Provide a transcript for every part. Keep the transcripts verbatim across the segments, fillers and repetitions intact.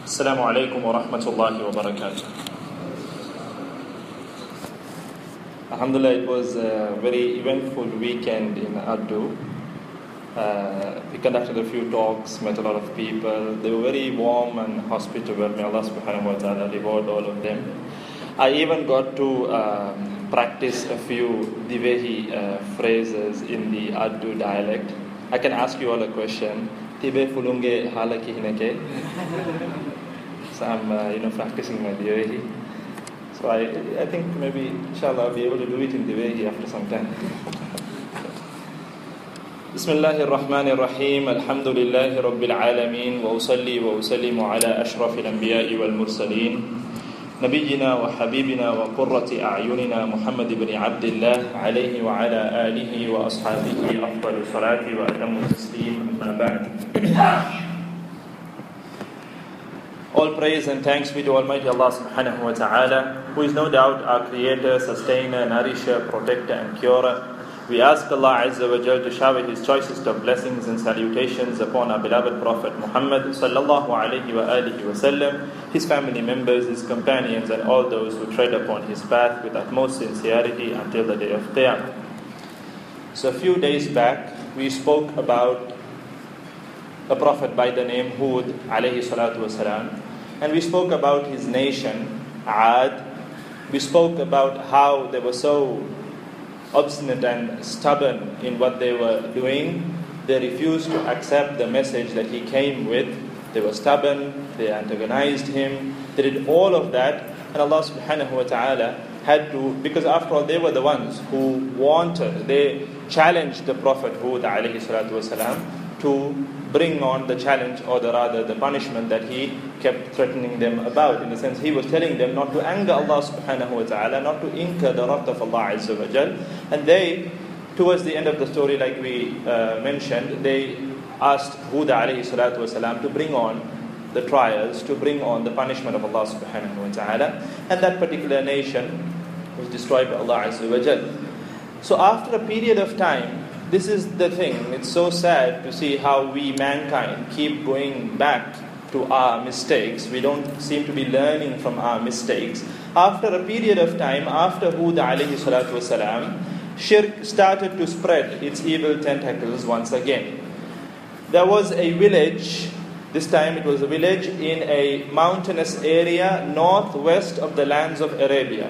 Assalamu alaikum wa rahmatullahi wa barakatuh. Alhamdulillah, it was a very eventful weekend in Addu. Uh, we conducted a few talks, met a lot of people. They were very warm and hospitable. May Allah subhanahu wa ta'ala reward all of them. I even got to um, practice a few Divehi uh, phrases in the Addu dialect. I can ask you all a question. Tibe fulunge halaki hinake. So I'm, uh, you know, practicing my Divehi. So I, I think maybe, inshallah, I'll be able to do it in Divehi after some time. Bismillahir Rahmanir Rahim. Alhamdulillahi Rabbil Alameen. Wa usalli wa usallimu ala ashrafil anbiya'i wal mursaleen. نبينا وحبيبنا وقرة أعيننا محمد بن عبد الله عليه وعلى آله وأصحابه أفضل الصلاة وأتم التسليم أما بعد. All praise and thanks be to Almighty Allah subhanahu wa ta'ala, who is no doubt our creator, sustainer, nourisher, protector and curer. We ask Allah Azza wa Jal to shower His choicest of blessings and salutations upon our beloved Prophet Muhammad sallallahu alayhi wa alihi wa sallam, his family members, his companions and all those who tread upon his path with utmost sincerity until the day of Qiyamah. So a few days back we spoke about a prophet by the name Hud alayhi salatu wasalam, and we spoke about his nation Ad. We spoke about how they were so obstinate and stubborn in what they were doing. They refused to accept the message that he came with. They were stubborn, they antagonized him, they did all of that, and Allah subhanahu wa ta'ala had to, because after all they were the ones who wanted, they challenged the Prophet Hud alayhi salatu wasalam to bring on the challenge, or the rather the punishment that he kept threatening them about. In the sense, he was telling them not to anger Allah subhanahu wa ta'ala, not to incur the wrath of Allah azza wa jal. And they, towards the end of the story, like we uh, mentioned, they asked Hud alayhi salatu wasalam to bring on the trials, to bring on the punishment of Allah subhanahu wa ta'ala. And that particular nation was destroyed by Allah azza wa jal. So after a period of time, this is the thing, it's so sad to see how we mankind keep going back to our mistakes. We don't seem to be learning from our mistakes. After a period of time, after Hud alayhi salatu wasalam, shirk started to spread its evil tentacles once again. There was a village, this time it was a village in a mountainous area northwest of the lands of Arabia.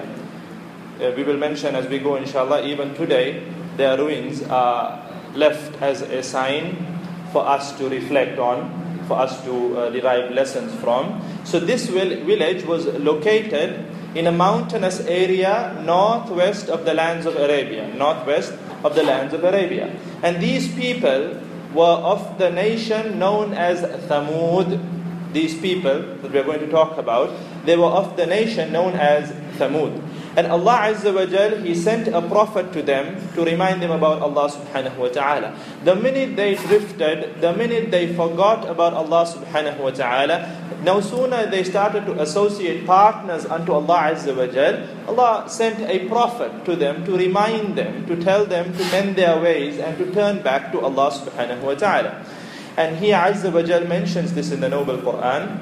Uh, we will mention as we go inshallah, even today, their ruins are left as a sign for us to reflect on, for us to uh, derive lessons from. So this village was located in a mountainous area northwest of the lands of Arabia, northwest of the lands of Arabia. And these people were of the nation known as Thamud. These people that we are going to talk about, they were of the nation known as Thamud. And Allah Azza wa Jal, He sent a prophet to them to remind them about Allah subhanahu wa ta'ala. The minute they drifted, the minute they forgot about Allah subhanahu wa ta'ala, no sooner they started to associate partners unto Allah Azza wa Jal, Allah sent a prophet to them to remind them, to tell them to mend their ways and to turn back to Allah subhanahu wa ta'ala. And He Azza wa Jal mentions this in the Noble Quran.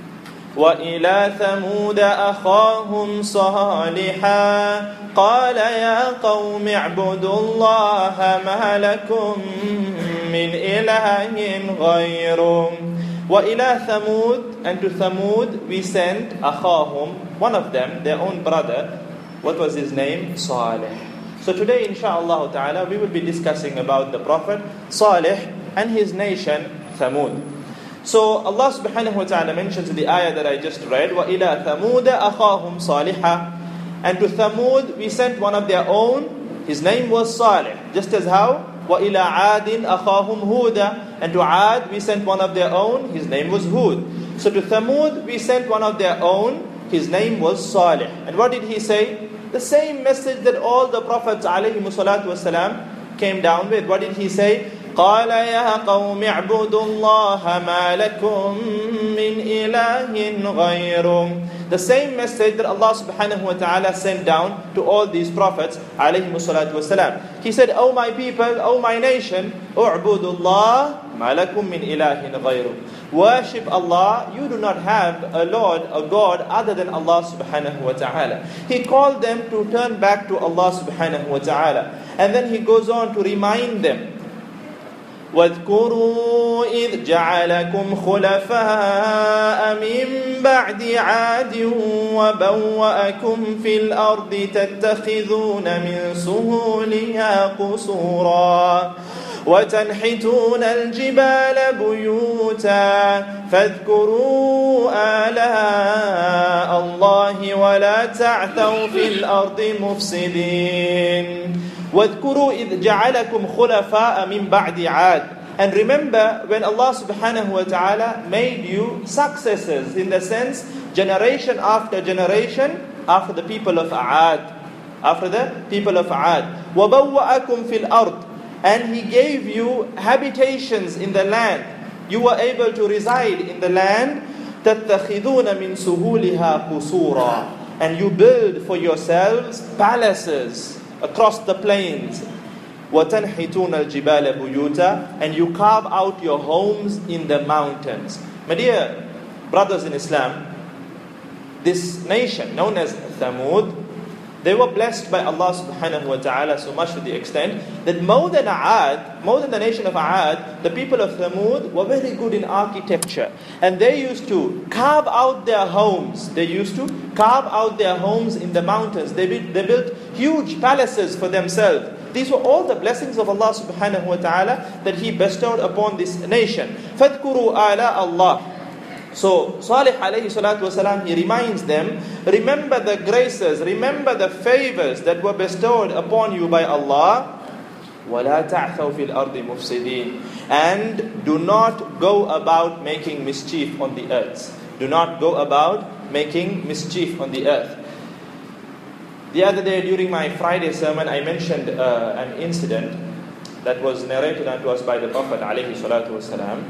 وَإِلَى ثَمُودَ أَخَاهُمْ صَالِحًا قَالَ يَا قَوْمِ اعْبُدُوا اللَّهَ مَا لَكُمْ مِنْ إِلَهٍ غَيْرُهُ. وَإِلَى ثَمُودَ, and to Thamud we sent أَخَاهُمْ, one of them, their own brother. What was his name? Salih. So today inshallah ta'ala we will be discussing about the Prophet Salih and his nation Thamud. So Allah subhanahu wa ta'ala mentions in the ayah that I just read, وَإِلَى ثَمُودَ أَخَاهُمْ صَالِحًا. And to Thamud we sent one of their own, his name was Salih. Just as how? وَإِلَى عَادٍ أَخَاهُمْ هُودًا. And to Ad we sent one of their own, his name was Hud. So to Thamud we sent one of their own, his name was Salih. And what did he say? The same message that all the prophets alayhimu salatu wasalam came down with. What did he say? قال يا قوم اعبدوا الله ما لكم من إله غيره. The same message that Allah subhanahu wa ta'ala sent down to all these prophets alayhimu salatu wasalam. He said, O my people, O my nation, اعبدوا الله مَا لَكُم مِّنْ إِلَٰهٍ غَيْرُهُ. Worship Allah, you do not have a Lord, a God other than Allah subhanahu wa ta'ala. He called them to turn back to Allah subhanahu wa ta'ala. And then he goes on to remind them, وَاذْكُرُوا إِذْ جَعَلَكُمْ خُلَفَاءَ مِنْ بَعْدِ عَادٍ وَبَوَّأَكُمْ فِي الْأَرْضِ تَتَّخِذُونَ مِنْ سُهُولِهَا قُصُورًا وَتَنْحِتُونَ الْجِبَالَ بُيُوتًا فَاذْكُرُوا آلَاءَ اللَّهِ وَلَا تَعْثَوْا فِي الْأَرْضِ مُفْسِدِينَ. وَاذْكُرُوا إِذْ جَعَلَكُمْ خُلَفَاءَ مِنْ بَعْدِ عَادٍ. And remember when Allah subhanahu wa ta'ala made you successors, in the sense, generation after generation, after the people of Aad. After the people of Aad. وَبَوَّأَكُمْ فِي الْأَرْضِ. And He gave you habitations in the land. You were able to reside in the land. تَتَّخِذُونَ مِنْ سُهُولِهَا قُصُورًا. And you build for yourselves palaces across the plains. وَتَنْحِتُونَ الْجِبَالَ بُيُوتًا. And you carve out your homes in the mountains. My dear brothers in Islam, this nation known as Thamud, they were blessed by Allah subhanahu wa ta'ala so much to the extent that more than Aad, more than the nation of Aad, the people of Thamud were very good in architecture. And they used to carve out their homes. They used to carve out their homes in the mountains. They built, they built huge palaces for themselves. These were all the blessings of Allah subhanahu wa ta'ala that He bestowed upon this nation. فَاذْكُرُوا آلَاءَ اللَّهِ. So Salih alayhi salatu wasalam, he reminds them, remember the graces, remember the favors that were bestowed upon you by Allah. وَلَا تَعْثَوْا فِي الْأَرْضِ مُفْسِدِينَ. And do not go about making mischief on the earth. Do not go about making mischief on the earth. The other day during my Friday sermon, I mentioned uh, an incident that was narrated unto us by the Prophet alayhi salatu wasalam,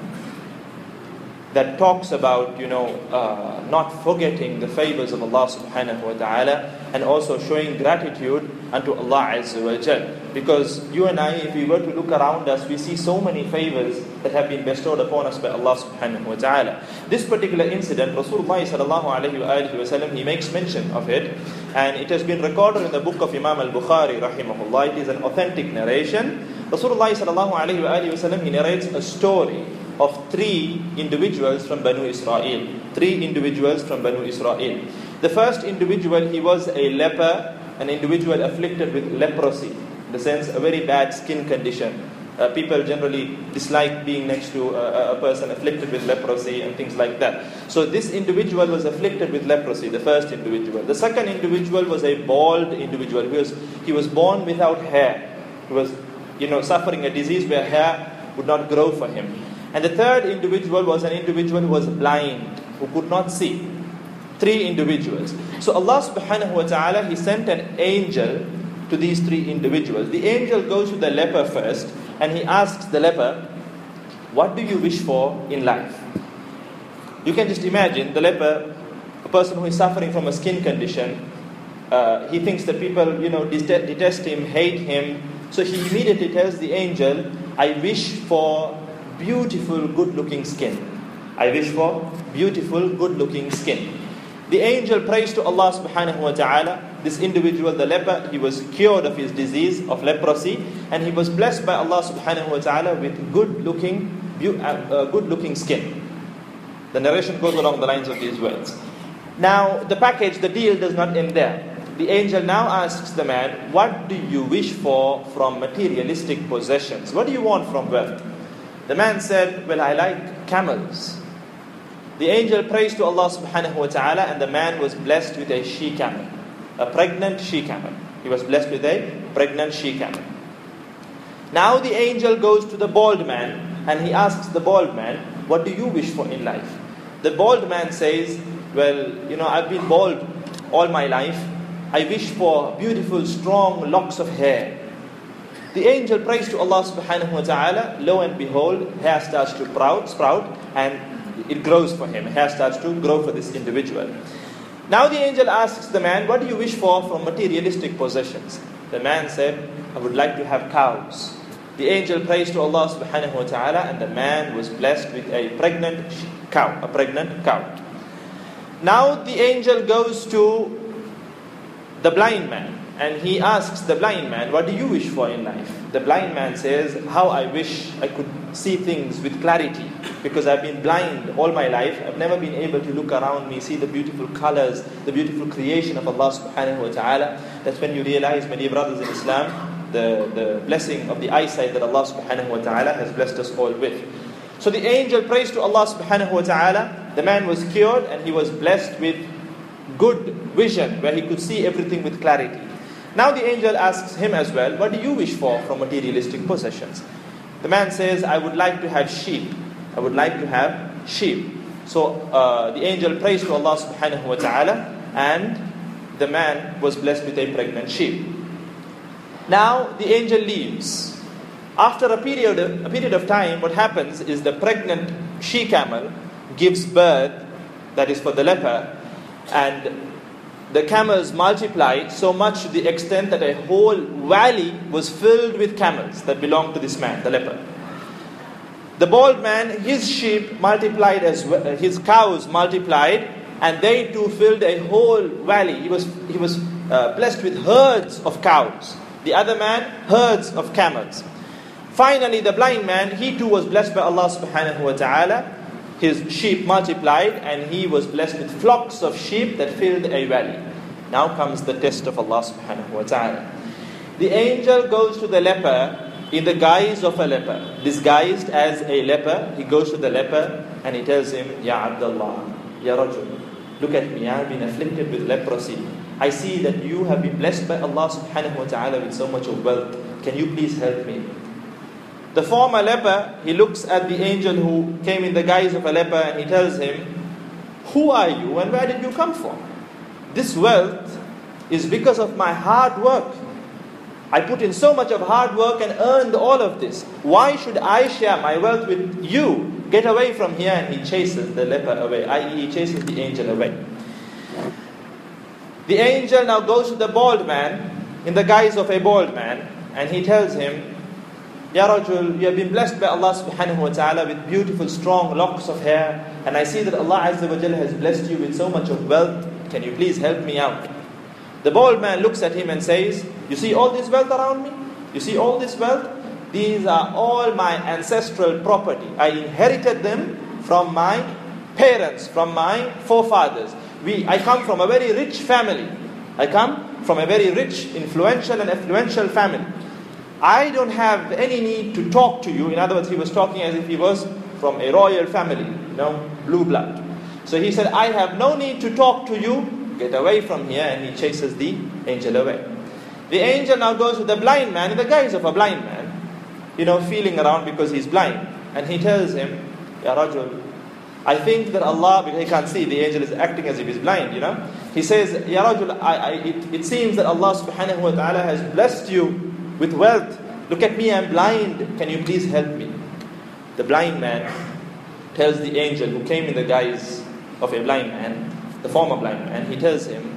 that talks about, you know, uh, not forgetting the favors of Allah subhanahu wa ta'ala, and also showing gratitude unto Allah azza wa jal. Because you and I, if we were to look around us, we see so many favors that have been bestowed upon us by Allah subhanahu wa ta'ala. This particular incident, Rasulullah sallallahu alayhi wa sallam, he makes mention of it, and it has been recorded in the book of Imam al-Bukhari rahimahullah. It is an authentic narration. Rasulullah sallallahu alayhi wa sallam, he narrates a story of three individuals from Banu Israel. Three individuals from Banu Israel. The first individual, he was a leper, an individual afflicted with leprosy. In the sense, a very bad skin condition. Uh, people generally dislike being next to a, a person afflicted with leprosy and things like that. So this individual was afflicted with leprosy, the first individual. The second individual was a bald individual. He was, he was born without hair. He was, you know, suffering a disease where hair would not grow for him. And the third individual was an individual who was blind, who could not see. Three individuals. So Allah subhanahu wa ta'ala, He sent an angel to these three individuals. The angel goes to the leper first, and he asks the leper, what do you wish for in life? You can just imagine the leper, a person who is suffering from a skin condition, uh, he thinks that people, you know, detest him, hate him. So he immediately tells the angel, I wish for beautiful, good-looking skin. I wish for beautiful, good-looking skin. The angel prays to Allah subhanahu wa ta'ala. This individual, the leper, he was cured of his disease of leprosy, and he was blessed by Allah subhanahu wa ta'ala with good-looking, uh, good-looking skin. The narration goes along the lines of these words. Now, the package, the deal does not end there. The angel now asks the man, what do you wish for from materialistic possessions? What do you want from wealth? The man said, well, I like camels. The angel prays to Allah subhanahu wa ta'ala, and the man was blessed with a she-camel, a pregnant she-camel. He was blessed with a pregnant she-camel. Now the angel goes to the bald man, and he asks the bald man, what do you wish for in life? The bald man says, well, you know, I've been bald all my life. I wish for beautiful, strong locks of hair. The angel prays to Allah subhanahu wa ta'ala. Lo and behold, hair starts to sprout, sprout, and it grows for him. Hair starts to grow for this individual. Now the angel asks the man, what do you wish for from materialistic possessions? The man said, I would like to have cows. The angel prays to Allah subhanahu wa ta'ala, and the man was blessed with a pregnant cow, a pregnant cow. Now the angel goes to the blind man, and he asks the blind man, what do you wish for in life? The blind man says, how I wish I could see things with clarity, because I've been blind all my life. I've never been able to look around me, see the beautiful colors, the beautiful creation of Allah subhanahu wa ta'ala. That's when you realize, my dear brothers in Islam, the, the blessing of the eyesight that Allah subhanahu wa ta'ala has blessed us all with. So the angel prays to Allah subhanahu wa ta'ala. The man was cured, and he was blessed with good vision, where he could see everything with clarity. Now the angel asks him as well, what do you wish for from materialistic possessions? The man says, I would like to have sheep. I would like to have sheep. So uh, the angel prays to Allah subhanahu wa ta'ala, and the man was blessed with a pregnant sheep. Now the angel leaves. After a period, a period of time, what happens is the pregnant she-camel gives birth, that is for the leper, and the camels multiplied so much to the extent that a whole valley was filled with camels that belonged to this man, the leper. The bald man, his sheep multiplied as well, his cows multiplied, and they too filled a whole valley. He was, he was uh, blessed with herds of cows. The other man, herds of camels. Finally, the blind man, he too was blessed by Allah subhanahu wa ta'ala. His sheep multiplied, and he was blessed with flocks of sheep that filled a valley. Now comes the test of Allah subhanahu wa ta'ala. The angel goes to the leper in the guise of a leper. Disguised as a leper, he goes to the leper and he tells him, Ya Abdullah, Ya Rajul, look at me, I have been afflicted with leprosy. I see that you have been blessed by Allah subhanahu wa ta'ala with so much of wealth. Can you please help me? The former leper, he looks at the angel who came in the guise of a leper, and he tells him, who are you and where did you come from? This wealth is because of my hard work. I put in so much of hard work and earned all of this. Why should I share my wealth with you? Get away from here. And he chases the leper away, that is he chases the angel away. The angel now goes to the bald man in the guise of a bald man, and he tells him, Ya Rajul, you have been blessed by Allah subhanahu wa ta'ala with beautiful strong locks of hair, and I see that Allah Azza wa Jalla has blessed you with so much of wealth. Can you please help me out? The bald man looks at him and says, you see all this wealth around me? You see all this wealth? These are all my ancestral property. I inherited them from my parents, from my forefathers. We, I come from a very rich family. I come from a very rich, influential and affluential family. I don't have any need to talk to you. In other words, he was talking as if he was from a royal family, you know, blue blood. So he said, I have no need to talk to you. Get away from here. And he chases the angel away. The angel now goes to the blind man in the guise of a blind man, you know, feeling around because he's blind. And he tells him, Ya Rajul, I think that Allah, because he can't see, the angel is acting as if he's blind, you know. He says, Ya Rajul, I, I, it, it seems that Allah subhanahu wa ta'ala has blessed you with wealth. Look at me, I'm blind. Can you please help me? The blind man tells the angel who came in the guise of a blind man, the former blind man, he tells him,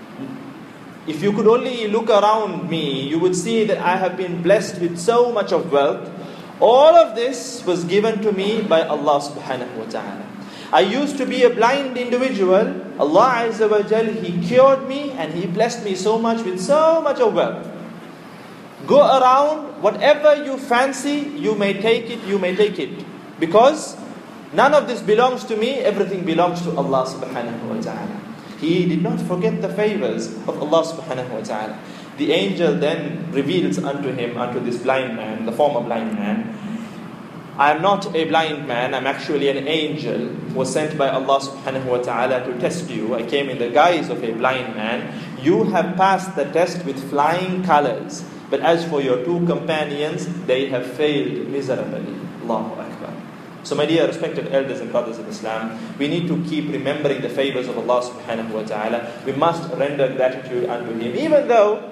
if you could only look around me, you would see that I have been blessed with so much of wealth. All of this was given to me by Allah subhanahu wa ta'ala. I used to be a blind individual. Allah Azza wa Jal, He cured me and He blessed me so much with so much of wealth. Go around, whatever you fancy, you may take it, you may take it. Because none of this belongs to me, everything belongs to Allah subhanahu wa ta'ala. He did not forget the favors of Allah subhanahu wa ta'ala. The angel then reveals unto him, unto this blind man, the former blind man, I am not a blind man, I'm actually an angel who was sent by Allah subhanahu wa ta'ala to test you. I came in the guise of a blind man. You have passed the test with flying colors. But as for your two companions, they have failed miserably. Allahu Akbar. So my dear respected elders and brothers in Islam, we need to keep remembering the favors of Allah subhanahu wa ta'ala. We must render gratitude unto Him. Even though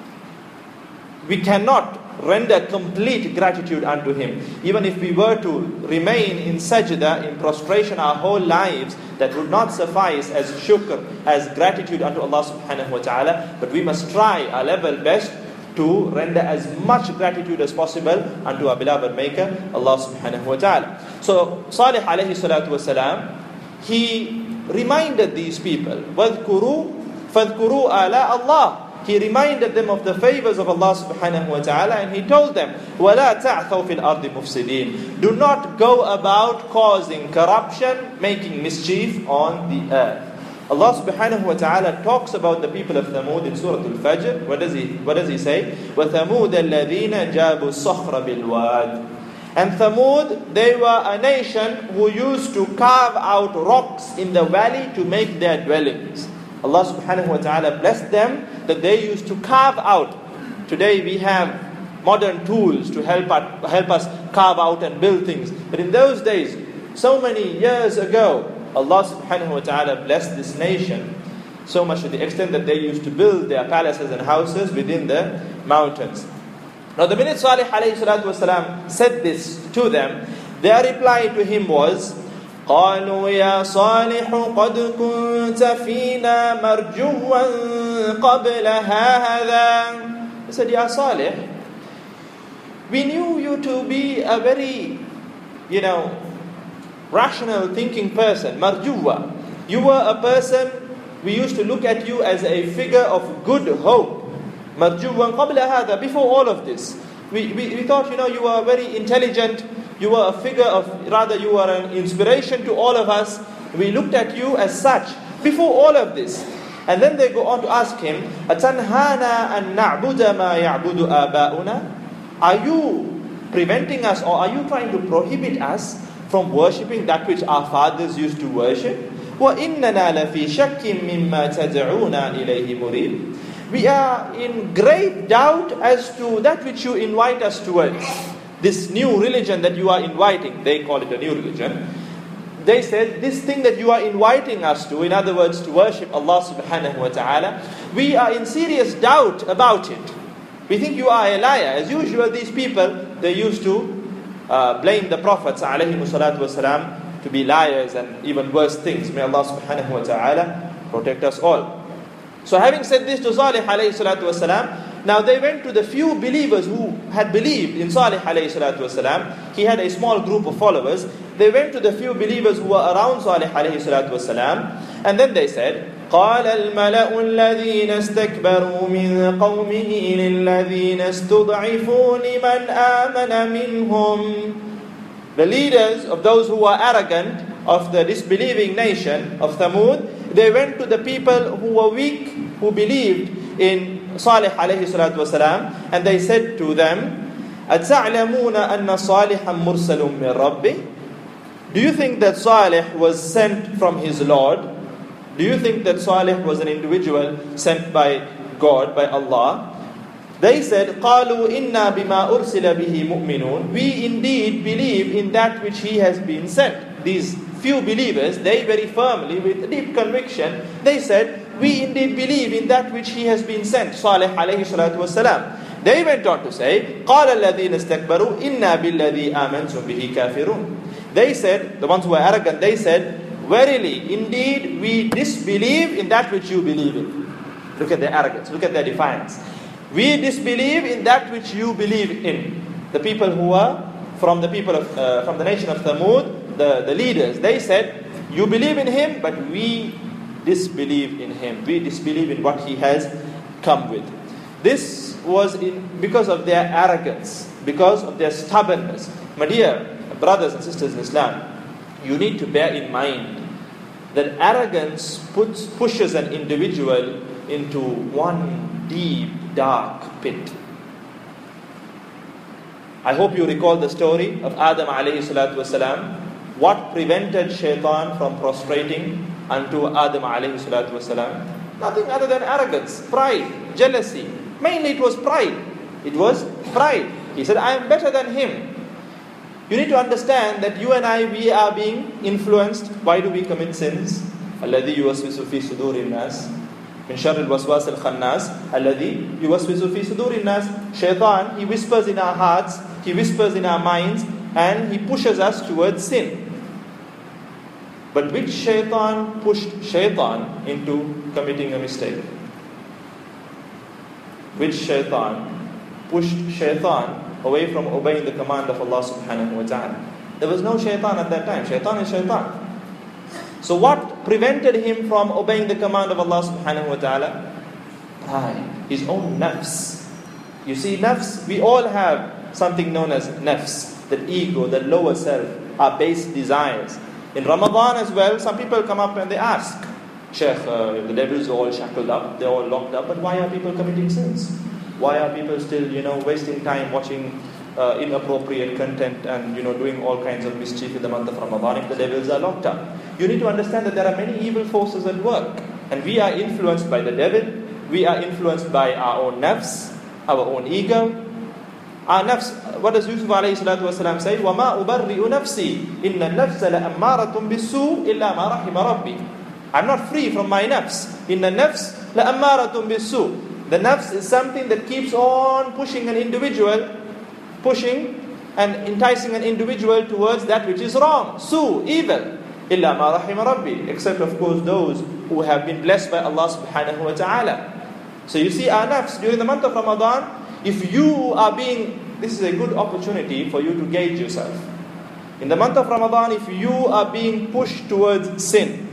we cannot render complete gratitude unto Him. Even if we were to remain in sajda, in prostration our whole lives, that would not suffice as shukr, as gratitude unto Allah subhanahu wa ta'ala. But we must try our level best to render as much gratitude as possible unto our beloved Maker, Allah subhanahu wa ta'ala. So Salih alayhi salatu wasalam, he reminded these people, وَاذْكُرُوا فَاذْكُرُوا آلَاءَ اللَّهِ. He reminded them of the favors of Allah subhanahu wa ta'ala, and he told them, وَلَا تَعْثَوْا فِي الْأَرْضِ مُفْسِدِينَ. Do not go about causing corruption, making mischief on the earth. Allah subhanahu wa ta'ala talks about the people of Thamud in Surah Al-Fajr. What does he, what does he say? وَثَمُودَ الَّذِينَ جَابُوا الصَّخْرَ بِالْوَادِ. And Thamud, they were a nation who used to carve out rocks in the valley to make their dwellings. Allah subhanahu wa ta'ala blessed them that they used to carve out. Today we have modern tools to help us, help us carve out and build things. But in those days, so many years ago, Allah subhanahu wa ta'ala blessed this nation so much to the extent that they used to build their palaces and houses within the mountains. Now the minute Salih alayhi salatu wasalam said this to them, their reply to him was, قالوا يا صالح قد كنت فينا مرجوا قبل هذا. He said, Ya Salih, we knew you to be a very, you know, rational thinking person, marjuwa. You were a person, we used to look at you as a figure of good hope. Marjuwan qabla hadha, before all of this. We, we, we thought, you know, you were very intelligent, you were a figure of, rather you were an inspiration to all of us. We looked at you as such, before all of this. And then they go on to ask him, أَتَنْهَانَا أَن نَعْبُدَ مَا يَعْبُدُ آبَاؤُنَا. Are you preventing us, or are you trying to prohibit us from worshipping that which our fathers used to worship? وَإِنَّنَا لَفِي شَكٍّ مِّمَّا تَدْعُونَا إِلَيْهِ مُرِيبٍ. We are in great doubt as to that which you invite us towards. This new religion that you are inviting, they call it a new religion. They said, this thing that you are inviting us to, in other words, to worship Allah subhanahu wa ta'ala, we are in serious doubt about it. We think you are a liar. As usual, these people, they used to uh, blame the Prophets alayhi salatu wasalam to be liars and even worse things. May Allah subhanahu wa ta'ala protect us all. So having said this to Salih alayhi salatu wasalam, now they went to the few believers who had believed in Salih alayhi salatu wasalam. He had a small group of followers. They went to the few believers who were around Salih alayhi salatu wasalam, and then they said, قال الملأ الذين استكبروا من قومه للذين استضعفوا لمن آمن منهم. The leaders of those who were arrogant of the disbelieving nation of Thamud, they went to the people who were weak, who believed in Salih alayhi salatu wasalam, and they said to them, أَتَعْلَمُونَ أَنَّ صَالِحًا مُرْسَلٌ مِّن رَبِّهِ. Do you think that Salih was sent from his Lord? Do you think that Salih was an individual sent by God, by Allah? They said, قَالُوا إِنَّا بِمَا أُرْسِلَ بِهِ مُؤْمِنُونَ. We indeed believe in that which he has been sent. These few believers, they very firmly, with deep conviction, they said, we indeed believe in that which he has been sent, Salih alayhi salatu wasalam. They went on to say, قَالَ الَّذِينَ اسْتَكْبَرُوا إِنَّا بِالَّذِي آمَنْتُمْ بِهِ كَافِرُونَ. They said, the ones who were arrogant, they said, verily, indeed, we disbelieve in that which you believe in. Look at their arrogance, look at their defiance. We disbelieve in that which you believe in. The people who were from the people of, uh, from the nation of Thamud, the, the leaders, they said, you believe in him, but we disbelieve in him. We disbelieve in what he has come with. This was in because of their arrogance, because of their stubbornness. My dear brothers and sisters in Islam, you need to bear in mind that arrogance puts, pushes an individual into one deep, dark pit. I hope you recall the story of Adam alayhi salatu wasalam. What prevented shaitan from prostrating unto Adam alayhi salatu wasalam? Nothing other than arrogance, pride, jealousy. Mainly it was pride. It was pride. He said, I am better than him. You need to understand that you and I, we are being influenced. Why do we commit sins? الَّذِي يُوَسْوِسُ فِي صُدُورِ النَّاسِ مِنْ شَرِّ الْوَسْوَاسِ الْخَنَّاسِ الَّذِي يُوَسْوِسُ فِي صُدُورِ النَّاسِ. Shaitan, he whispers in our hearts, he whispers in our minds, and he pushes us towards sin. But which shaitan pushed shaitan into committing a mistake? Which shaitan pushed shaitan away from obeying the command of Allah subhanahu wa ta'ala. There was no shaitan at that time. Shaitan is shaitan. So what prevented him from obeying the command of Allah subhanahu wa ta'ala? Pride. His own nafs. You see, nafs, we all have something known as nafs, that ego, that lower self, our base desires. In Ramadan as well, some people come up and they ask, Shaykh, uh, the devils are all shackled up, they're all locked up, but why are people committing sins? Why are people still, you know, wasting time watching uh, inappropriate content and, you know, doing all kinds of mischief in the month of Ramadan if the devils are locked up? You need to understand that there are many evil forces at work. And we are influenced by the devil, we are influenced by our own nafs, our own ego. Our nafs, what does Yusuf alayhi salatu wasalam say? وَمَا أُبَرِّئُ نَفْسِي إِنَّ النَّفْسَ لَأَمَّارَةٌ بِالسُّوءِ إِلَّا مَا رَحِمَ رَبِّي. I'm not free from my nafs. إِنَّ النَّفْسَ لَأَمَّارَةٌ بِالسُّوءِ. The nafs is something that keeps on pushing an individual, pushing and enticing an individual towards that which is wrong. Su, evil. إِلَّا مَا رَحِمَ رَبِّي. Except of course those who have been blessed by Allah subhanahu wa ta'ala. So you see our nafs during the month of Ramadan, if you are being, this is a good opportunity for you to gauge yourself. In the month of Ramadan, if you are being pushed towards sin,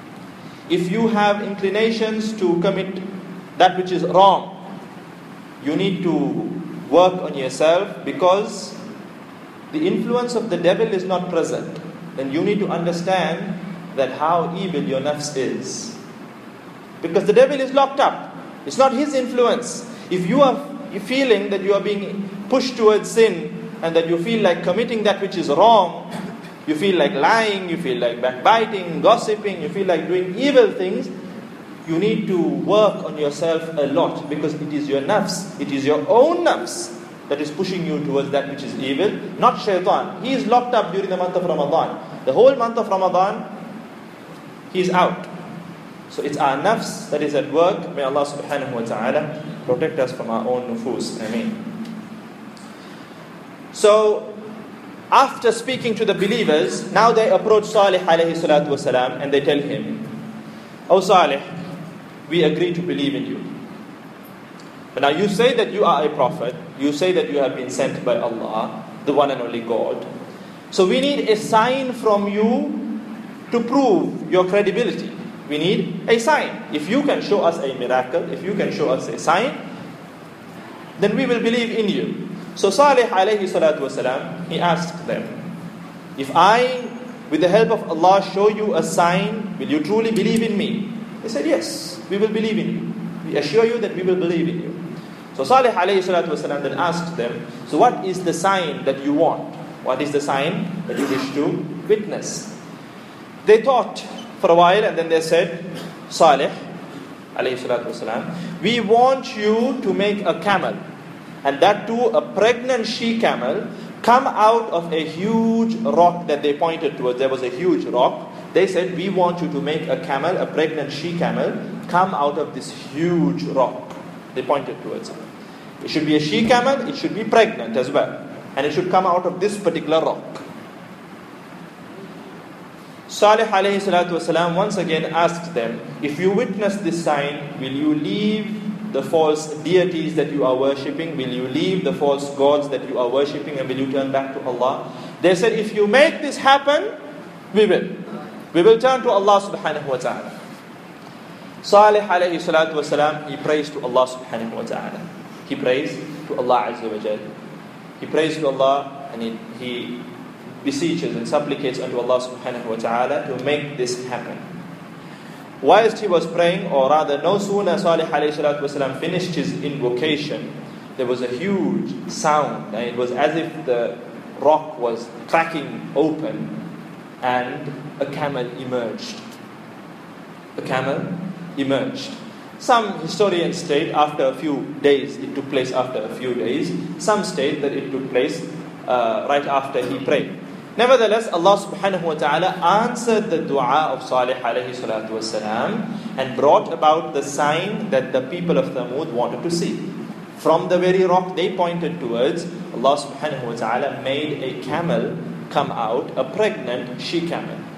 if you have inclinations to commit that which is wrong, you need to work on yourself, because the influence of the devil is not present. Then you need to understand that how evil your nafs is. Because the devil is locked up. It's not his influence. If you are feeling that you are being pushed towards sin, and that you feel like committing that which is wrong, you feel like lying, you feel like backbiting, gossiping, you feel like doing evil things, you need to work on yourself a lot, because it is your nafs, it is your own nafs that is pushing you towards that which is evil, not shaitan. He is locked up during the month of Ramadan. The whole month of Ramadan, he is out. So it's our nafs that is at work. May Allah subhanahu wa ta'ala protect us from our own nufus. Ameen. So, after speaking to the believers, now they approach Salih alayhi salatu wasalam and they tell him, "O Salih, we agree to believe in you. But now you say that you are a prophet, you say that you have been sent by Allah, the one and only God. So we need a sign from you to prove your credibility. We need a sign. If you can show us a miracle, if you can show us a sign, then we will believe in you." So Salih alayhi salatu wasalam, he asked them, "If I, with the help of Allah, show you a sign, will you truly believe in me?" They said, "Yes, we will believe in you. We assure you that we will believe in you." So Salih alayhi salatu wasalam then asked them, "So what is the sign that you want? What is the sign that you wish to witness?" They thought for a while, and then they said, "Salih alayhi salatu wasalam, we want you to make a camel, and that too a pregnant she-camel, come out of a huge rock," that they pointed towards. There was a huge rock. They said, "We want you to make a camel, a pregnant she-camel, come out of this huge rock." They pointed towards it. It should be a she-camel, it should be pregnant as well, and it should come out of this particular rock. Salih alayhi salatu wasalam once again asked them, "If you witness this sign, will you leave the false deities that you are worshipping? Will you leave the false gods that you are worshipping, and will you turn back to Allah?" They said, "If you make this happen, we will. We will turn to Allah subhanahu wa ta'ala." Salih alayhi salatu wasalam, he prays to Allah subhanahu wa ta'ala. He prays to Allah azza wa jal. He prays to Allah, and he, he beseeches and supplicates unto Allah subhanahu wa ta'ala to make this happen. Whilst he was praying, or rather no sooner Salih alayhi salatu wasalam finished his invocation, there was a huge sound, and it was as if the rock was cracking open and a camel emerged. A camel emerged. Some historians state after a few days, it took place after a few days. Some state that it took place uh, right after he prayed. Nevertheless, Allah subhanahu wa ta'ala answered the dua of Salih alayhi salatu wasalam and brought about the sign that the people of Thamud wanted to see. From the very rock they pointed towards, Allah subhanahu wa ta'ala made a camel come out, a pregnant she-camel.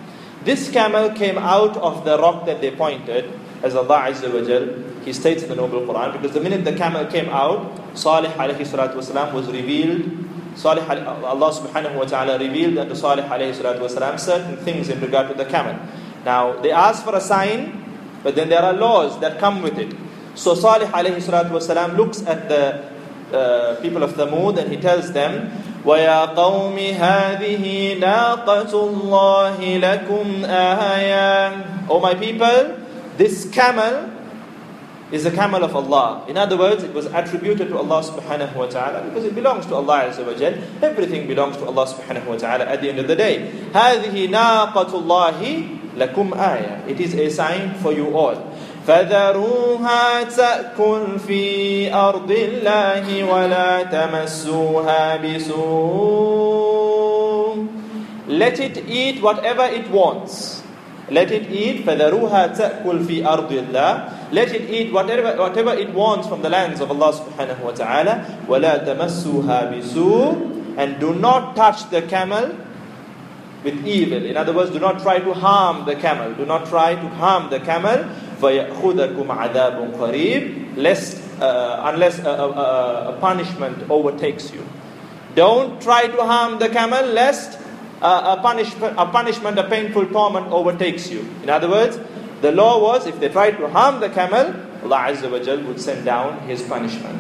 This camel came out of the rock that they pointed, as Allah Azza wa Jal, He states in the Noble Quran, because the minute the camel came out, Salih alayhi salatu wasalam was revealed, Salih, Allah subhanahu wa ta'ala revealed unto Salih alayhi salatu wasalam certain things in regard to the camel. Now, they asked for a sign, but then there are laws that come with it. So Salih alayhi salatu wasalam looks at the uh, people of Thamud and he tells them, وَيَا قَوْمِ هَذِهِ نَاقَةُ اللَّهِ لَكُمْ آيَةً. O my people, this camel is the camel of Allah. In other words, it was attributed to Allah subhanahu wa ta'ala because it belongs to Allah Azza wa Jal. Everything belongs to Allah subhanahu wa ta'ala at the end of the day. هَذِهِ نَاقَةُ اللَّهِ لَكُمْ آيَةً. It is a sign for you all. فَذَرُوهَا تَأْكُلْ فِي أَرْضِ اللَّهِ وَلَا تَمَسُّوهَا بِسُوءٍ. Let it eat whatever it wants. Let it eat. فَذَرُوهَا تَأْكُلْ فِي أَرْضِ اللَّهِ. Let it eat whatever, whatever it wants from the lands of Allah subhanahu wa ta'ala. وَلَا تَمَسُّوهَا بِسُوءٍ. And do not touch the camel with evil. In other words, do not try to harm the camel. Do not try to harm the camel. فَيَأْخُذَكُمْ عَذَابٌ قَرِيبٌ. Lest, uh, unless a, a, a punishment overtakes you. Don't try to harm the camel lest uh, a, punishment, a punishment, a painful torment overtakes you. In other words, the law was if they tried to harm the camel, Allah Azza wa Jal would send down His punishment.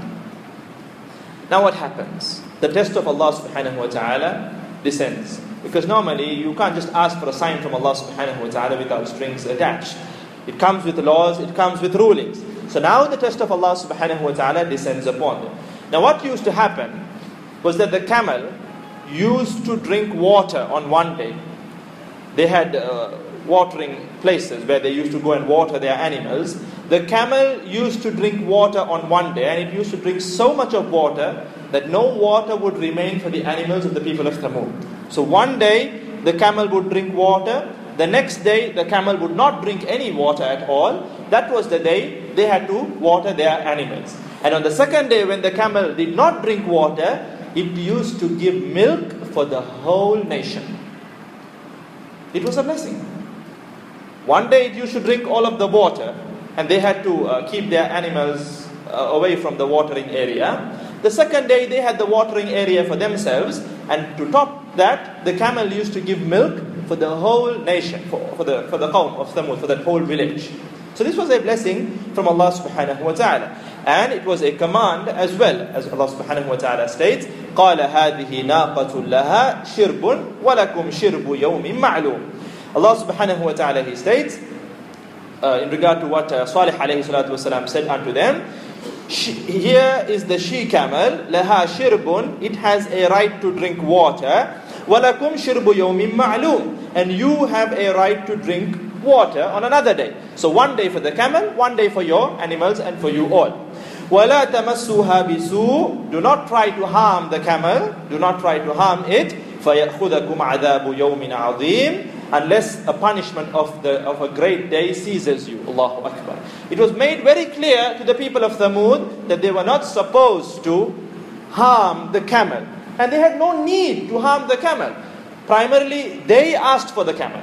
Now what happens? The test of Allah subhanahu wa ta'ala descends. Because normally you can't just ask for a sign from Allah subhanahu wa ta'ala without strings attached. It comes with laws, it comes with rulings. So now the test of Allah subhanahu wa ta'ala descends upon them. Now what used to happen was that the camel used to drink water on one day. They had uh, watering places where they used to go and water their animals. The camel used to drink water on one day, and it used to drink so much of water that no water would remain for the animals of the people of Thamud. So one day the camel would drink water. The next day, the camel would not drink any water at all. That was the day they had to water their animals. And on the second day, when the camel did not drink water, it used to give milk for the whole nation. It was a blessing. One day, it used to drink all of the water, and they had to uh, keep their animals uh, away from the watering area. The second day, they had the watering area for themselves, and to top that, the camel used to give milk for the whole nation, for, for the for the qawm of Thamud, for that whole village. So this was a blessing from Allah subhanahu wa ta'ala. And it was a command as well, as Allah subhanahu wa ta'ala states, قَالَ هَذِهِ نَاقَةٌ لَهَا شِرْبٌ وَلَكُمْ شِرْبُ يَوْمٍ مَعْلُومٍ. Allah subhanahu wa ta'ala, He states, uh, in regard to what uh, Salih alayhi salatu wasalam said unto them, here is the she camel, لَهَا شِرْبٌ, it has a right to drink water, وَلَكُمْ شِرْبُ يَوْمٍ مَعْلُومٍ, and you have a right to drink water on another day. So one day for the camel, one day for your animals and for you all. وَلَا تَمَسُّوهَا بِسُوءٍ. Do not try to harm the camel, do not try to harm it. فَيَأْخُذَكُمْ عَذَابُ يَوْمٍ عَظِيمٍ. Unless a punishment of the of a great day seizes you. Allahu Akbar. It was made very clear to the people of Thamud that they were not supposed to harm the camel. And they had no need to harm the camel. Primarily, they asked for the camel.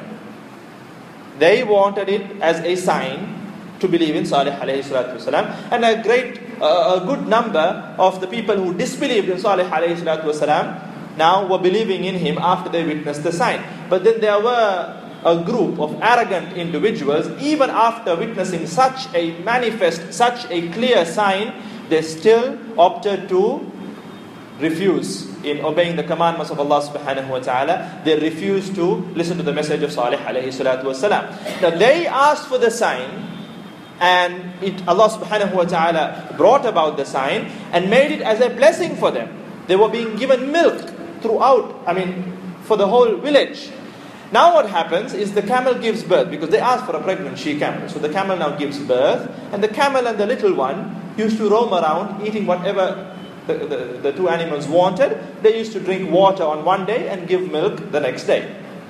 They wanted it as a sign to believe in Salih alayhi salatu wasalam. And a great, uh, a good number of the people who disbelieved in Salih alayhi salatu wasalam now were believing in him after they witnessed the sign. But then there were a group of arrogant individuals, even after witnessing such a manifest, such a clear sign, they still opted to refuse in obeying the commandments of Allah subhanahu wa ta'ala. They refused to listen to the message of Salih alayhi salatu wasalam. Now they asked for the sign, and it, Allah subhanahu wa ta'ala brought about the sign and made it as a blessing for them. They were being given milk throughout, I mean, for the whole village. Now what happens is the camel gives birth, because they asked for a pregnant she camel. So the camel now gives birth, and the camel and the little one used to roam around eating whatever the, the, the two animals wanted. They used to drink water on one day and give milk the next day.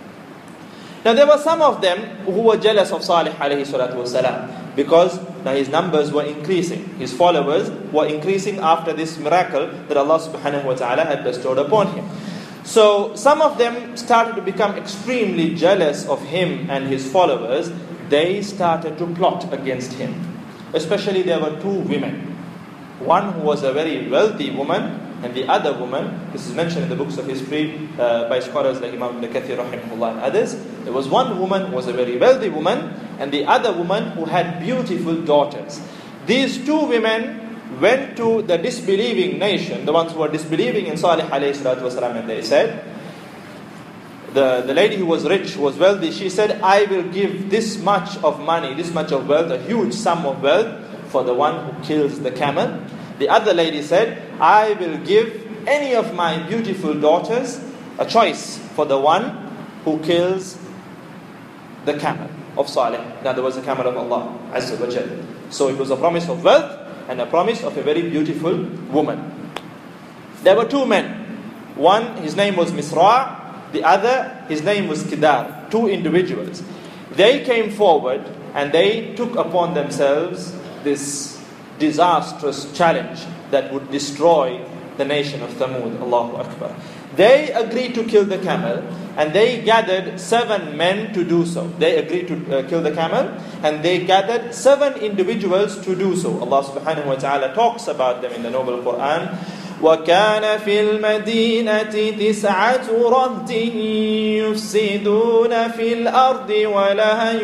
Now there were some of them who were jealous of Salih alayhi salatu wasalam, because now his numbers were increasing. His followers were increasing after this miracle that Allah subhanahu wa ta'ala had bestowed upon him. So some of them started to become extremely jealous of him and his followers. They started to plot against him. Especially there were two women. One who was a very wealthy woman, and the other woman, this is mentioned in the books of history uh, by scholars like Imam Ibn Kathir rahimahullah and others. There was one woman who was a very wealthy woman, and the other woman who had beautiful daughters. These two women went to the disbelieving nation, the ones who were disbelieving in Salih alayhi salatu wasalam, and they said, the, the lady who was rich, who was wealthy, she said, I will give this much of money, this much of wealth, a huge sum of wealth for the one who kills the camel. The other lady said, I will give any of my beautiful daughters a choice for the one who kills the camel of Salih. In other words, the camel of Allah Azza wa Jal. So it was a promise of wealth and a promise of a very beautiful woman. There were two men. One, his name was Misra'. The other, his name was Kidar. Two individuals. They came forward and they took upon themselves this disastrous challenge that would destroy the nation of Thamud. Allahu Akbar. They agreed to kill the camel, and they gathered seven men to do so. They agreed to uh, kill the camel, and they gathered seven individuals to do so. Allah subhanahu wa ta'ala talks about them in the noble Quran. وَكَانَ فِي الْمَدِينَةِ تِسْعَةُ رَهْطٍ يُفْسِدُونَ فِي الْأَرْضِ وَلَا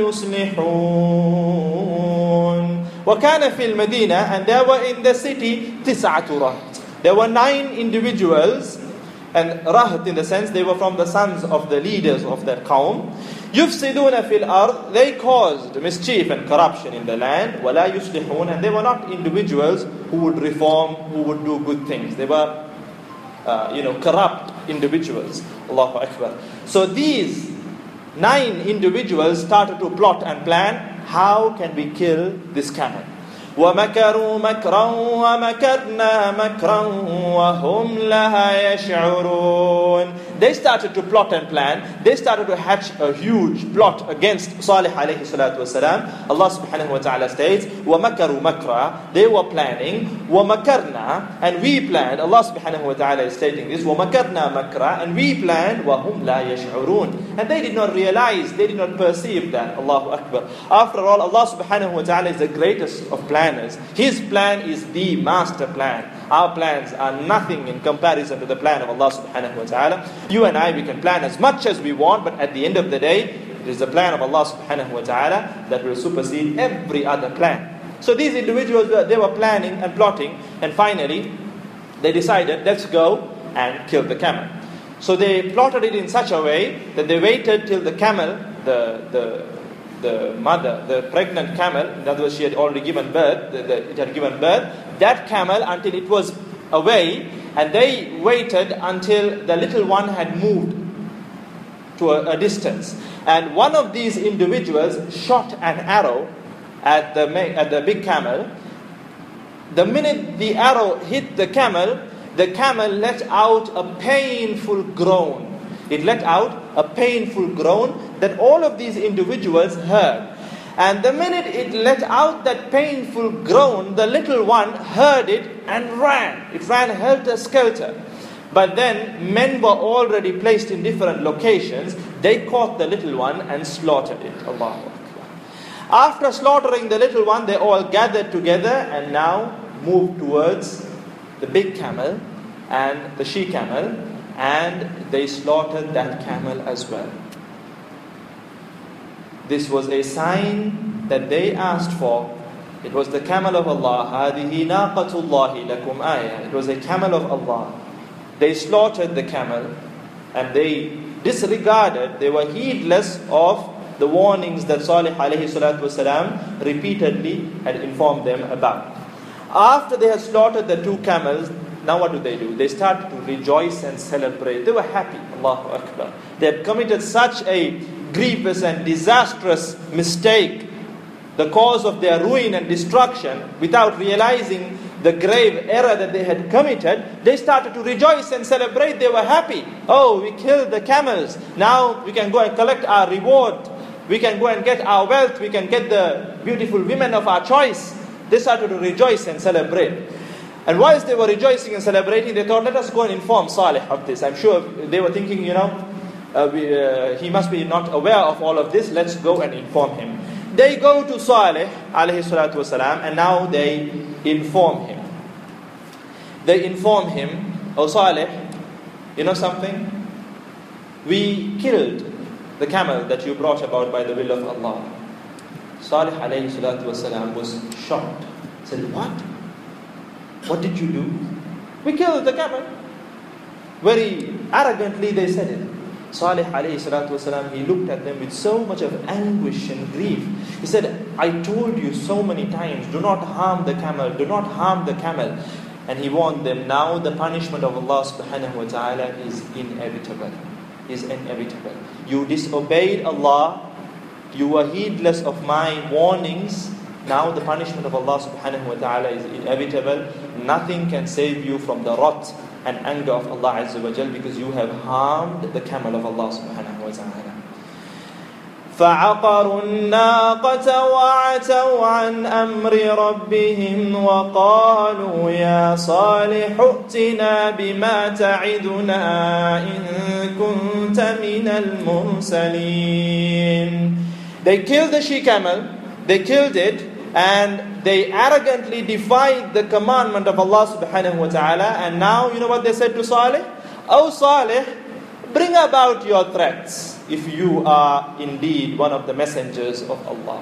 يُصْلِحُونَ. وَكَانَ فِي الْمَدِينَةِ, and there were in the city تِسْعَةُ رَهْطٍ. There were nine individuals, and Raht in the sense they were from the sons of the leaders of that qawm. يُفْسِدُونَ فِي الْأَرْضِ, they caused mischief and corruption in the land. وَلَا يُصْلِحُونَ, and they were not individuals who would reform, who would do good things. They were, uh, you know, corrupt individuals. Allahu Akbar. So these nine individuals started to plot and plan, how can we kill this camel? وَمَكَرُوا مَكْرًا وَمَكَرْنَا مَكْرًا وَهُمْ لَهَا يَشْعُرُونَ. They started to plot and plan. They started to hatch a huge plot against Salih alayhi salatu wasalam. Allah subhanahu wa ta'ala states, وَمَكَرُوا مَكْرًا. They were planning. وَمَكَرْنَا, and we planned. Allah subhanahu wa ta'ala is stating this. وَمَكَرْنَا مَكْرًا, and we planned. وَهُمْ لَا يَشْعُرُونَ. And they did not realize, they did not perceive that. Allahu Akbar. After all, Allah subhanahu wa ta'ala is the greatest of planners. His plan is the master plan. Our plans are nothing in comparison to the plan of Allah subhanahu wa ta'ala. You and I, we can plan as much as we want, but at the end of the day, it is the plan of Allah subhanahu wa ta'ala that will supersede every other plan. So these individuals, they were planning and plotting, and finally, they decided, let's go and kill the camel. So they plotted it in such a way that they waited till the camel, the the the mother, the pregnant camel, in other words, she had already given birth, the, the, it had given birth, that camel until it was away, and they waited until the little one had moved to a, a distance. And one of these individuals shot an arrow at the, at the big camel. The minute the arrow hit the camel, the camel let out a painful groan. It let out a painful groan that all of these individuals heard. And the minute it let out that painful groan, the little one heard it and ran. It ran helter-skelter. But then men were already placed in different locations. They caught the little one and slaughtered it. Allahu Akbar. After slaughtering the little one, they all gathered together and now moved towards the big camel and the she camel, and they slaughtered that camel as well. This was a sign that they asked for. It was the camel of Allah. هَذِهِ نَاقَةُ اللَّهِ لَكُمْ آيَةً. It was a camel of Allah. They slaughtered the camel, and they disregarded, they were heedless of the warnings that Salih alayhi salatu wasalam repeatedly had informed them about. After they had slaughtered the two camels, now what do they do? They started to rejoice and celebrate. They were happy. Allahu Akbar. They had committed such a grievous and disastrous mistake, the cause of their ruin and destruction, without realizing the grave error that they had committed. They started to rejoice and celebrate. They were happy. Oh, we killed the camels. Now we can go and collect our reward. We can go and get our wealth. We can get the beautiful women of our choice. They started to rejoice and celebrate. And whilst they were rejoicing and celebrating, they thought, let us go and inform Salih of this. I'm sure they were thinking, you know, uh, we, uh, he must be not aware of all of this. Let's go and inform him. They go to Salih, alayhi salatu wasalam, and now they inform him. They inform him, oh Salih, you know something? We killed the camel that you brought about by the will of Allah. Salih alayhi salatu wasalam was shocked. He said, what? What did you do? We killed the camel. Very arrogantly they said it. Salih alayhi salatu wasalam, he looked at them with so much of anguish and grief. He said, I told you so many times, do not harm the camel, do not harm the camel. And he warned them, now the punishment of Allah subhanahu wa ta'ala is inevitable. Is inevitable. You disobeyed Allah, you were heedless of my warnings. Now the punishment of Allah subhanahu wa ta'ala is inevitable. Nothing can save you from the wrath and anger of Allah azza wa jal, because you have harmed the camel of Allah subhanahu wa ta'ala. فَعَقَرُوا النَّاقَةَ وَعَتَوْا عَنْ أَمْرِ رَبِّهِمْ وَقَالُوا يَا صَالِحُ ائْتِنَا بِمَا تَعِدُنَا إِن كُنْتَ مِنَ الْمُرْسَلِينَ. They killed the she-camel, they killed it, and they arrogantly defied the commandment of Allah subhanahu wa ta'ala. And now, you know what they said to Salih? Oh Salih, bring about your threats if you are indeed one of the messengers of Allah.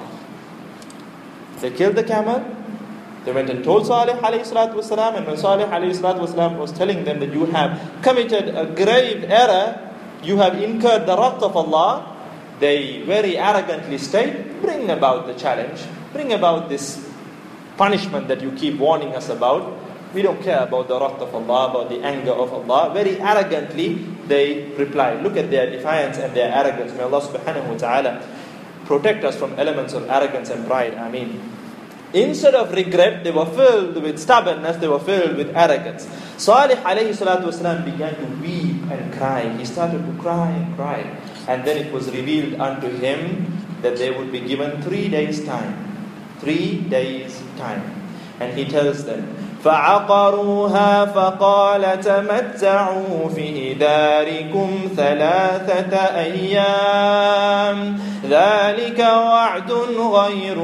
They killed the camel. They went and told Salih alayhi salatu wasalam, and when Salih alayhi salatu wasalam was telling them that you have committed a grave error, you have incurred the wrath of Allah, they very arrogantly state, bring about the challenge, bring about this punishment that you keep warning us about. We don't care about the wrath of Allah, about the anger of Allah. Very arrogantly they reply. Look at their defiance and their arrogance. May Allah subhanahu wa ta'ala protect us from elements of arrogance and pride. Ameen. Instead of regret, they were filled with stubbornness, they were filled with arrogance. Salih alayhi salatu wasalam began to weep and cry. He started to cry and cry. And then it was revealed unto him that they would be given three days' time. Three days' time. And he tells them, فَعَقَرُوهَا فَقَالَ تَمَتَّعُوا فِي دَارِكُمْ ثَلَاثَةَ أَيَّامٍ ذَلِكَ وَعْدٌ غَيْرُ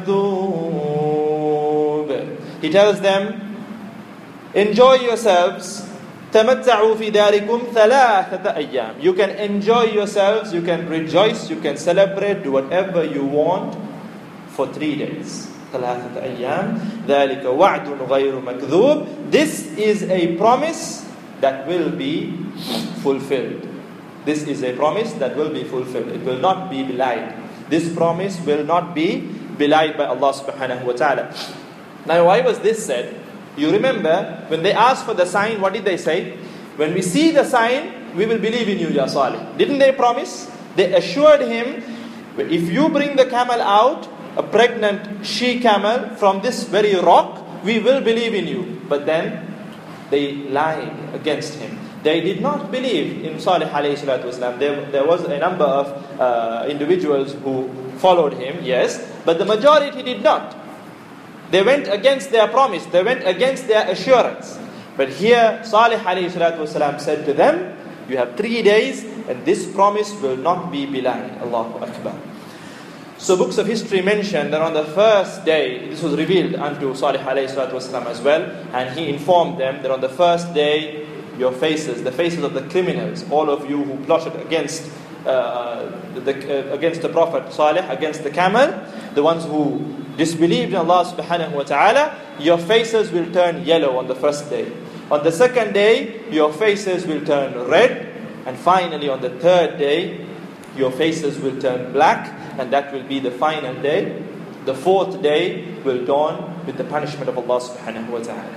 مَكْذُوبٍ. He tells them, enjoy yourselves. تَمَتَّعُوا فِي دَارِكُمْ ثَلَاثَةَ أَيَّامٍ. You can enjoy yourselves, you can rejoice, you can celebrate, do whatever you want for three days. ثلاثة أيام ذلك وعد غير مكذوب. This is a promise that will be fulfilled. This is a promise that will be fulfilled. It will not be belied. This promise will not be belied by Allah subhanahu wa ta'ala. Now why was this said? You remember when they asked for the sign, what did they say? When we see the sign, we will believe in you, Ya Salih. Didn't they promise? They assured him, if you bring the camel out, a pregnant she-camel from this very rock, we will believe in you. But then they lied against him. They did not believe in Salih alayhi salatu wasalam. There, there was a number of uh, individuals who followed him, yes, but the majority did not. They went against their promise. They went against their assurance. But here Salih alayhi salatu wasalam said to them, you have three days and this promise will not be belied. Allahu Akbar. So books of history mention that on the first day, this was revealed unto Salih alayhi salatu wasalam as well, and he informed them that on the first day, your faces, the faces of the criminals, all of you who plotted against uh, the, uh, against the Prophet Salih, against the camel, the ones who disbelieved in Allah subhanahu wa ta'ala, your faces will turn yellow on the first day. On the second day, your faces will turn red, and finally on the third day, your faces will turn black, and that will be the final day. The fourth day will dawn with the punishment of Allah subhanahu wa ta'ala.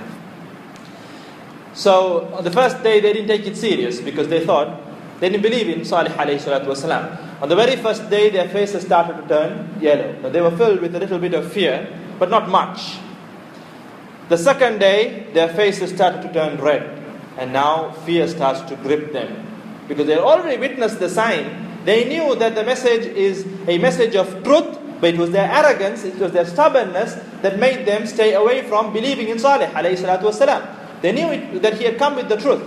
So on the first day they didn't take it serious because they thought, they didn't believe in Salih alayhi salatu wasalam. On the very first day their faces started to turn yellow. Now, they were filled with a little bit of fear, but not much. The second day their faces started to turn red, and now fear starts to grip them. Because they had already witnessed the sign. They knew that the message is a message of truth but it was their arrogance, it was their stubbornness that made them stay away from believing in Salih alayhi salatu wasalam. They knew it, that he had come with the truth.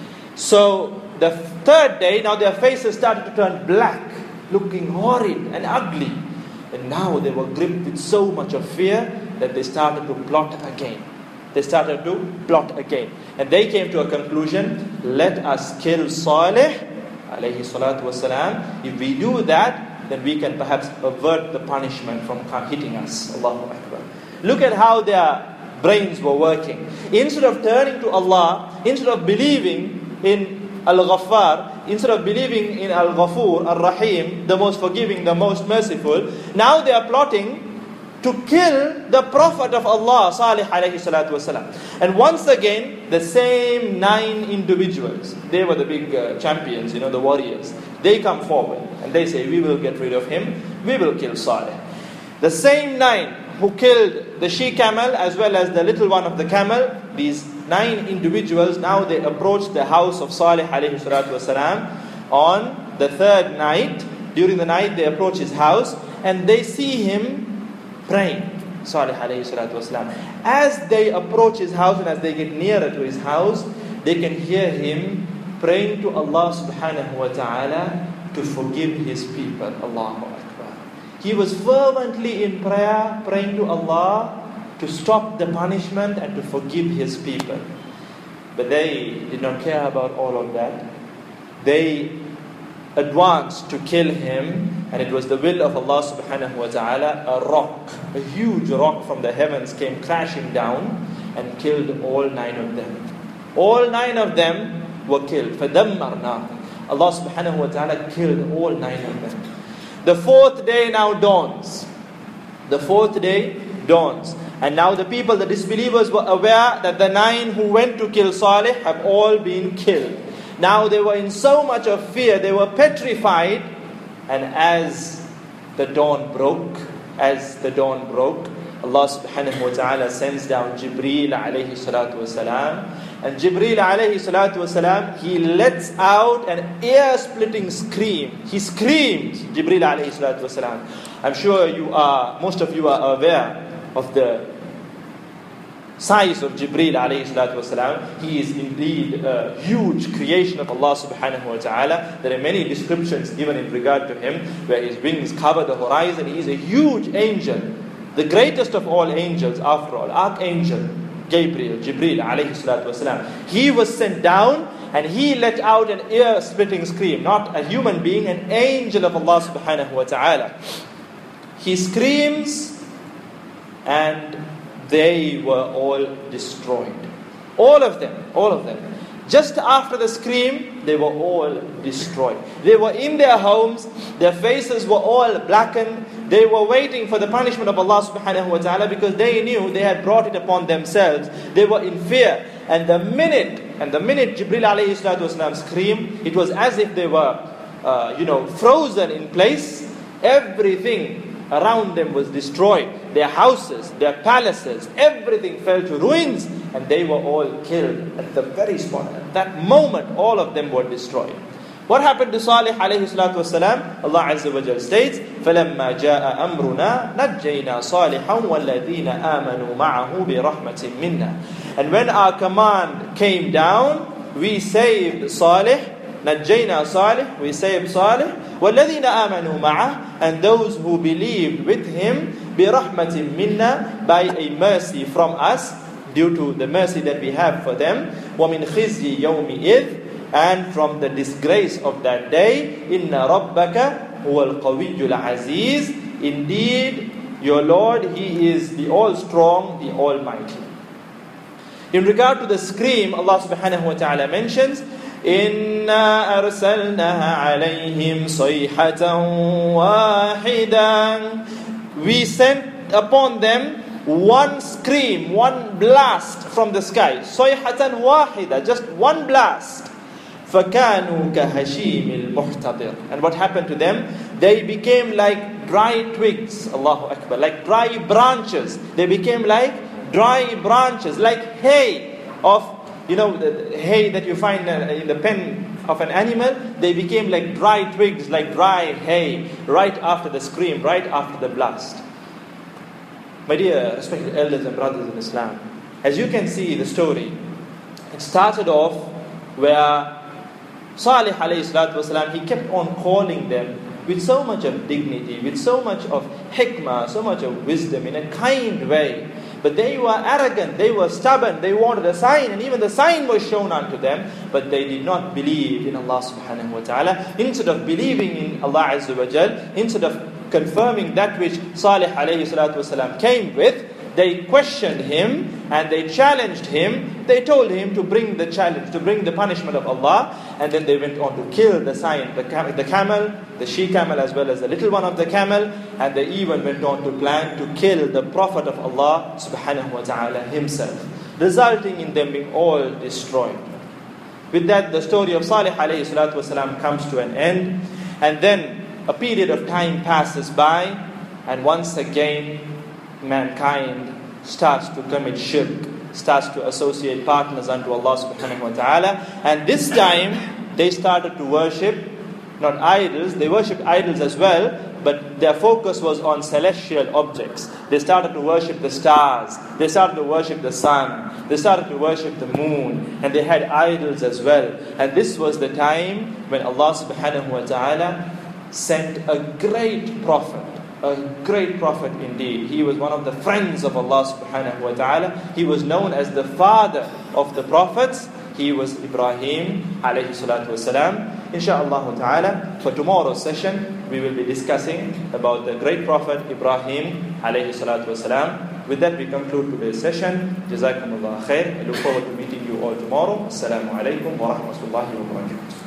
So the third day, now their faces started to turn black, looking horrid and ugly. And now they were gripped with so much of fear that they started to plot again. They started to plot again. And they came to a conclusion, let us kill Salih alayhi salatu wasalam. If we do that, then we can perhaps avert the punishment from hitting us. Allahu Akbar. Look at how their brains were working. Instead of turning to Allah, instead of believing in Al-Ghaffar, instead of believing in Al-Ghafur, Ar-Rahim, the most forgiving, the most merciful, now they are plotting to kill the Prophet of Allah, Salih alayhi salatu wasalam. And once again, the same nine individuals, they were the big uh, champions, you know, the warriors. They come forward and they say, we will get rid of him, we will kill Salih. The same nine who killed the she-camel as well as the little one of the camel, these nine individuals, now they approach the house of Salih alayhi salatu wasalam on the third night. During the night they approach his house and they see him praying, Salih alayhi salatu wasalam. As they approach his house and as they get nearer to his house, they can hear him praying to Allah subhanahu wa ta'ala to forgive his people. Allahu Akbar. He was fervently in prayer, praying to Allah to stop the punishment and to forgive his people. But they did not care about all of that. They advanced to kill him, and it was the will of Allah subhanahu wa ta'ala. A rock, a huge rock from the heavens came crashing down and killed all nine of them. All nine of them were killed. فَدَمَّرْنَاهُمْ. Allah subhanahu wa ta'ala killed all nine of them. The fourth day now dawns. The fourth day dawns. And now the people, the disbelievers, were aware that the nine who went to kill Salih have all been killed. Now they were in so much of fear, they were petrified. And as the dawn broke, as the dawn broke, Allah subhanahu wa ta'ala sends down Jibreel alayhi salatu wasalam. And Jibreel alayhi salatu wasalam, he lets out an ear-splitting scream. He screams, Jibreel alayhi salatu wasalam. I'm sure you are, most of you are aware of the size of Jibreel alayhi salatu wasalam. He is indeed a huge creation of Allah subhanahu wa ta'ala. There are many descriptions given in regard to him, where his wings cover the horizon. He is a huge angel, the greatest of all angels after all, Archangel Gabriel, Jibreel alayhi salatu wasalam. He was sent down and he let out an ear-splitting scream. Not a human being, an angel of Allah subhanahu wa ta'ala. He screams and they were all destroyed. All of them, all of them. Just after the scream, they were all destroyed. They were in their homes, their faces were all blackened. They were waiting for the punishment of Allah subhanahu wa ta'ala because they knew they had brought it upon themselves. They were in fear. And the minute, and the minute Jibreel alayhi salatu wasalam screamed, it was as if they were, uh, you know, frozen in place. Everything around them was destroyed. Their houses, their palaces, everything fell to ruins, and they were all killed at the very spot. At that moment, all of them were destroyed. What happened to Salih alayhi salatu wasalam? Allah Azza wa Jal states, فَلَمَّا جَاءَ أَمْرُنَا نَجَّيْنَا صَالِحًا وَالَّذِينَ آمَنُوا مَعَهُ بِرَحْمَةٍ مِنَّا. And when our command came down, we saved Salih, نَجَّيْنَا صَالِحًا, we saved Salih, وَالَّذِينَ آمَنُوا مَعَهُ, and those who believed with him, بِرَحْمَةٍ مِنَّا, by a mercy from us, due to the mercy that we have for them, وَمِنْ خِزْيِ يَوْمِئِذٍ, and from the disgrace of that day, إِنَّ رَبَّكَ هُوَ الْقَوِيُّ الْعَزِيزُ, indeed your Lord, He is the all-strong, the almighty. In regard to the scream, Allah subhanahu wa ta'ala mentions, إِنَّا أَرْسَلْنَاهَا عَلَيْهِمْ صَيْحَةً وَاحِدًا, we sent upon them one scream, one blast from the sky. صَيْحَةً وَاحِدًا, just one blast. فَكَانُوا كَهَشِيمِ الْمُحْتَضِرِ, and what happened to them? They became like dry twigs, Allahu Akbar, like dry branches. They became like dry branches, like hay of, you know, the hay that you find in the pen of an animal, they became like dry twigs, like dry hay, right after the scream, right after the blast. My dear respected elders and brothers in Islam, as you can see the story, it started off where Salih alayhi salatu wasalam, he kept on calling them with so much of dignity, with so much of hikmah, so much of wisdom, in a kind way. But they were arrogant, they were stubborn, they wanted a sign, and even the sign was shown unto them, but they did not believe in Allah subhanahu wa ta'ala. Instead of believing in Allah azza wa jal, instead of confirming that which Salih alayhi salatu wasalam came with, they questioned him and they challenged him. They told him to bring the challenge, to bring the punishment of Allah, and then they went on to kill the sign, the, cam- the camel, the she camel as well as the little one of the camel, and they even went on to plan to kill the Prophet of Allah subhanahu wa ta'ala himself, resulting in them being all destroyed. With that, the story of Salih alayhi salatu wasalam comes to an end, and then a period of time passes by, and once again mankind starts to commit shirk, starts to associate partners unto Allah subhanahu wa ta'ala. And this time they started to worship not idols, they worshipped idols as well, but their focus was on celestial objects. They started to worship the stars, they started to worship the sun, they started to worship the moon, and they had idols as well. And this was the time when Allah subhanahu wa ta'ala sent a great prophet. A great prophet indeed. He was one of the friends of Allah subhanahu wa ta'ala. He was known as the father of the prophets. He was Ibrahim alayhi salatu wasalam. Insha'Allah ta'ala, for tomorrow's session, we will be discussing about the great prophet Ibrahim alayhi salatu wasalam. With that, we conclude today's session. Jazakumullah khair. I look forward to meeting you all tomorrow. Assalamu alaikum wa rahmatullahi wa barakatuh.